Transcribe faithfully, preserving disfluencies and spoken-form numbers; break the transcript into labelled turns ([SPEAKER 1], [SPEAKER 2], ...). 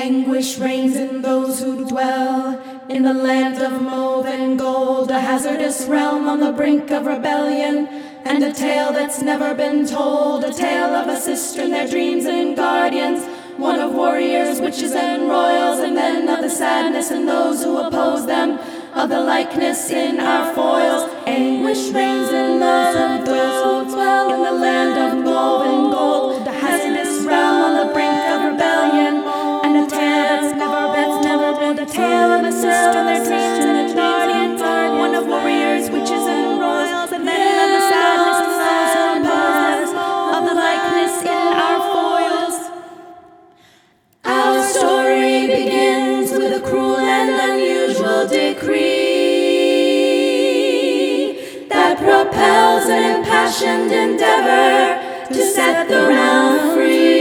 [SPEAKER 1] Anguish reigns in those who dwell in the land of mauve and gold, a hazardous realm on the brink of rebellion, and a tale that's never been told, a tale of a sister and their dreams and guardians, one of warriors, witches, and royals, and then of the sadness in those who oppose them, of the likeness in our foils. Anguish reigns in those who dwell in the land of mauve and gold, a hazardous realm on the brink of rebellion, and a tale that's never, that's never been a tale of a sister and their dreams and a guardian, one of warriors, witches, and royals, and then of the sadness in those who oppose them, of the likeness in our foils. Our story begins with a cruel and unusual decree propels an impassioned endeavor to set the realm free.